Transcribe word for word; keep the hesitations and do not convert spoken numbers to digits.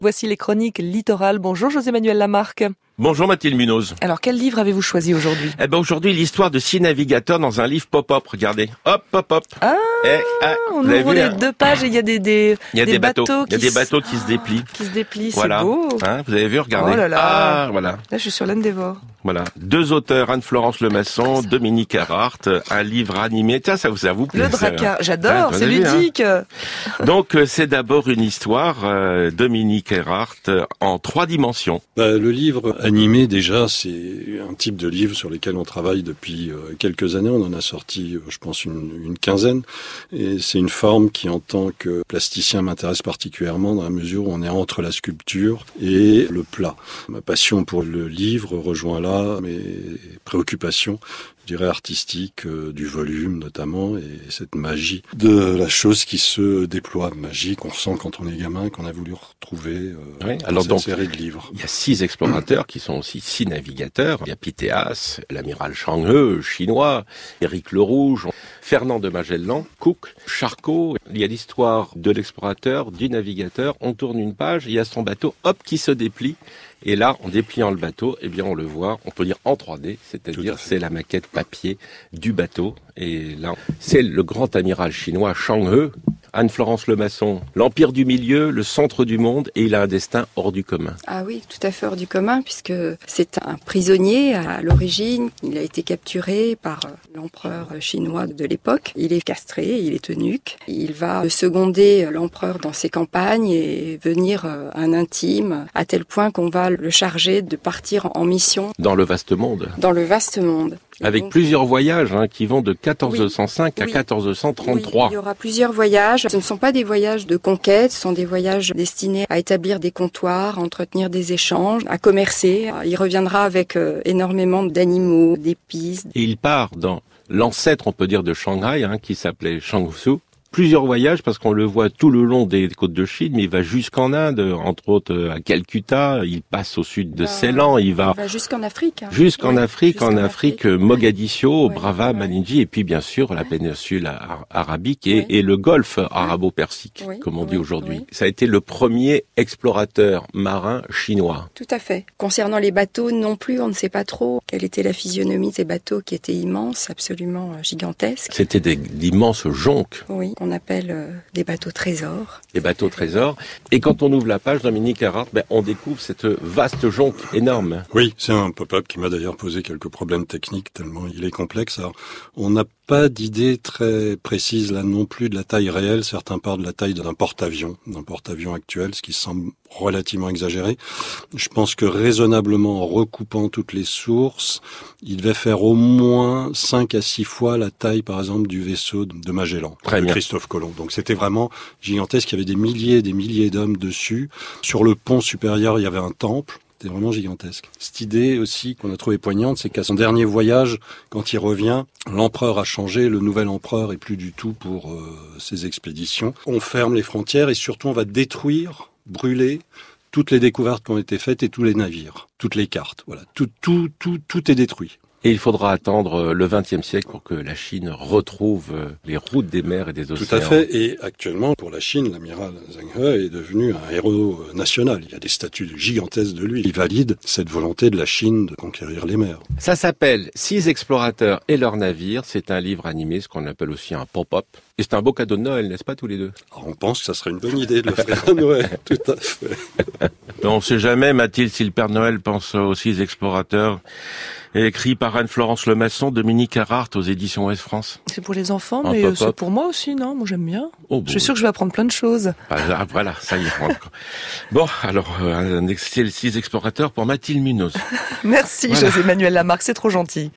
Voici les chroniques littorales. Bonjour José-Manuel Lamarque. Bonjour Mathilde Munoz. Alors quel livre avez-vous choisi aujourd'hui? Eh ben aujourd'hui l'histoire de six navigateurs dans un livre pop-up. Regardez, hop, hop, hop. Ah, eh, ah on vous ouvre vu, les hein deux pages et il y a des des, il y a des, des bateaux. bateaux Il y a qui des bateaux qui se déplient. Qui se déplient, Voilà. c'est beau. Hein, vous avez vu, regardez. Oh là là. Ah, voilà. Là, je suis sur l'Endeavour. Voilà. Deux auteurs, Anne-Florence Lemasson, Dominique Erhardt, un livre animé. Tiens, ça vous, ça vous plaît? Le Dracard, j'adore, Ah, c'est vu, ludique. Hein. Donc, euh, c'est d'abord une histoire, euh, Dominique Erhardt, euh, en trois dimensions. Bah, le livre animé, déjà, c'est un type de livre sur lesquels on travaille depuis euh, quelques années. On en a sorti, euh, je pense, une, une quinzaine. Et c'est une forme qui, en tant que plasticien, m'intéresse particulièrement dans la mesure où on est entre la sculpture et le plat. Ma passion pour le livre rejoint là mes préoccupations, je dirais artistiques, euh, du volume notamment, et cette magie de la chose qui se déploie, magie qu'on ressent quand on est gamin, qu'on a voulu retrouver euh, Oui, dans alors cette donc, série de livres. Il y a six explorateurs qui sont aussi six navigateurs. Il y a Pythéas, l'amiral Changhe, chinois, Éric le Rouge, Fernand de Magellan, Cook, Charcot. Il y a l'histoire de l'explorateur, du navigateur. On tourne une page, il y a son bateau, hop, qui se déplie. Et là, en dépliant le bateau, eh bien, on le voit, on peut dire en trois D, c'est-à-dire c'est la maquette papier du bateau. Et là, c'est le grand amiral chinois Changhe, Anne-Florence Lemasson, l'Empire du Milieu, le centre du monde, et il a un destin hors du commun. Ah oui, tout à fait hors du commun, puisque c'est un prisonnier à l'origine. Il a été capturé par l'empereur chinois de l'époque. Il est castré, il est eunuque. Il va seconder l'empereur dans ses campagnes et venir un intime, à tel point qu'on va le charger de partir en mission. Dans le vaste monde. Dans le vaste monde. Avec Donc, plusieurs voyages hein, qui vont de quatorze cent cinq oui, à oui, quatorze cent trente-trois. Oui, il y aura plusieurs voyages. Ce ne sont pas des voyages de conquête, ce sont des voyages destinés à établir des comptoirs, à entretenir des échanges, à commercer. Il reviendra avec euh, énormément d'animaux, d'épices. Et il part dans l'ancêtre, on peut dire, de Shanghai, hein, qui s'appelait Shangsu. Plusieurs voyages, parce qu'on le voit tout le long des côtes de Chine, mais il va jusqu'en Inde, entre autres à Calcutta, il passe au sud de Ceylan, il va, il va jusqu'en Afrique. Hein. Jusqu'en oui, Afrique, jusqu'en en Afrique, Afrique Mogadiscio, oui, Brava, oui. Maninji, et puis bien sûr la oui. péninsule ar- arabique et, Oui. et le golfe arabo-persique, oui, comme on dit oui, aujourd'hui. oui. Ça a été le premier explorateur marin chinois. Tout à fait. Concernant les bateaux, non plus, on ne sait pas trop quelle était la physionomie de ces bateaux qui étaient immenses, absolument gigantesques. C'était des- d'immenses jonques. Oui, qu'on appelle euh, des bateaux trésors. Des bateaux trésors. Et quand on ouvre la page, Dominique Erhardt, ben, on découvre cette vaste jonque énorme. Oui, c'est un pop-up qui m'a d'ailleurs posé quelques problèmes techniques tellement il est complexe. Alors, on n'a pas d'idée très précise là non plus de la taille réelle. Certains parlent de la taille d'un porte-avions, d'un porte-avions actuel, ce qui semble relativement exagéré. Je pense que raisonnablement, en recoupant toutes les sources, il devait faire au moins cinq à six fois la taille, par exemple, du vaisseau de Magellan, Très de bien. Christophe Colomb. Donc c'était vraiment gigantesque. Il y avait des milliers et des milliers d'hommes dessus. Sur le pont supérieur, il y avait un temple. C'était vraiment gigantesque. Cette idée aussi qu'on a trouvée poignante, c'est qu'à son dernier voyage, quand il revient, l'empereur a changé, le nouvel empereur est plus du tout pour euh, ses expéditions. On ferme les frontières et surtout on va détruire, brûler toutes les découvertes qui ont été faites et tous les navires, toutes les cartes. Voilà, tout, tout, tout, tout est détruit. Et il faudra attendre le vingtième siècle pour que la Chine retrouve les routes des mers et des océans. Tout à fait. Et actuellement, pour la Chine, l'amiral Zheng He est devenu un héros national. Il y a des statues gigantesques de lui. Il valide cette volonté de la Chine de conquérir les mers. Ça s'appelle Six explorateurs et leurs navires. C'est un livre animé, ce qu'on appelle aussi un pop-up. Et c'est un beau cadeau de Noël, n'est-ce pas, tous les deux? Alors, on pense que ça serait une bonne idée de le faire à Noël. Tout à fait. Mais on ne sait jamais, Mathilde, si le Père Noël pense aux Six explorateurs. Et écrit par Anne-Florence Lemasson, Dominique Erhardt aux éditions Ouest France. C'est pour les enfants, Un mais euh, pop-up. c'est pour moi aussi, non? Moi j'aime bien. Oh, bon. Je suis sûre que je vais apprendre plein de choses. Ah, voilà, ça y est. Bon, alors, euh, un Six explorateurs pour Mathilde Munoz. Merci Voilà. José-Manuel Lamarque, c'est trop gentil.